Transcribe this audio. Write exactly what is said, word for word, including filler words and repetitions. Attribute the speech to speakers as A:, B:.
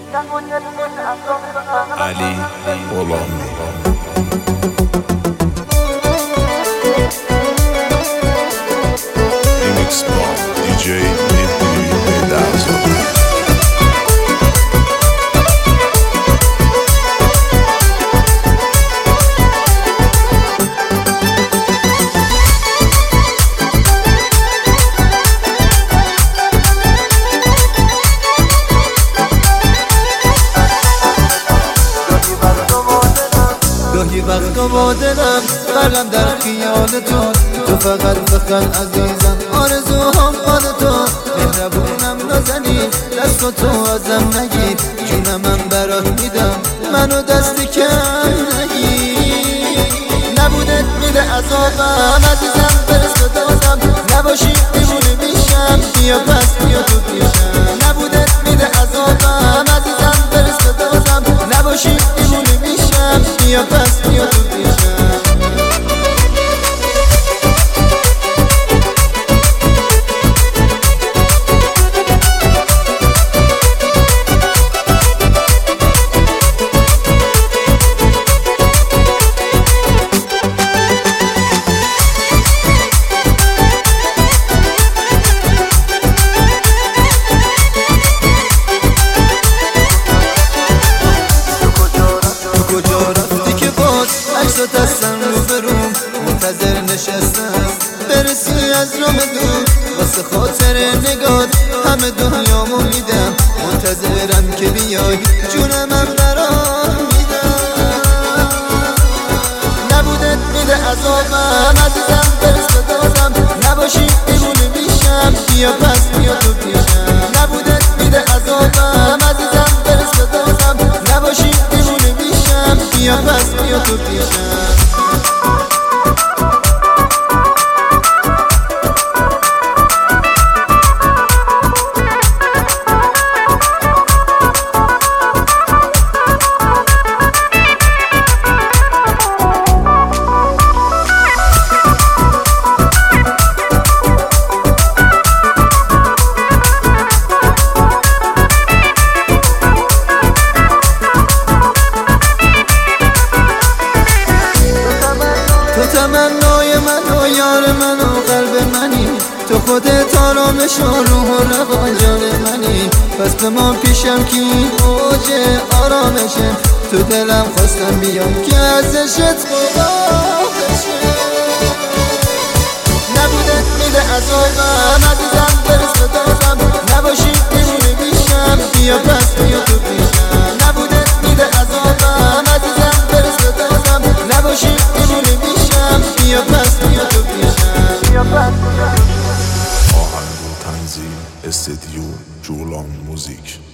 A: علی غلامی. ریمیکس با دیجی مهدی بیدرزاده.
B: گاهی وقتا با دلم غرقم در خیال تو، تو فقط فقط عزیزم، آرزوهام حال تو. مهربونم نازنی، دست تو ازم نگیر، جونم من برات میدم، منو دستی کم نگیر. نبودت میده عذابم عزیزم، برس دادم نباشی دیوونه میشم، بیا پس بیا تو پیشم. نبودت میده عذابم عزیزم، برس دادم نباشی دیوونه میشم، بیا پس بیا تو پیشم. عکسات هستن رو بروم، منتظر نشستم برسی از راه دور، واسه خاطر نگات همه دنیامو میدم، منتظرم که بیای جونم من برات میدم. نبودت میده عذابم عزیزم، برس دادم نباشی دیوونه میشم، بیا پس بیا تو پیشم. نبودت میده عذابم عزیزم، برس دادم نباشی دیوونه میشم، بیا پس بیا تو پیشم. تمنای من و یار من و قلب منی، تو خودت آرامش و روح و روان جان منی، پس به ما پیشم که این اوج آرامشه، تو دلم خواستم بیام که ازشت خواه بشه. نبودت میده عذابم عزیزم، برس دادم نباشی دیوونه میشم، بیا پس بیا تو پیشم. نبودت میده عذابم عزیزم، برس دادم نباشی دیوونه میشم، بیا پس بیا تو پیشم.
A: آهنگ و تنظیم استدیو جولان موزیک.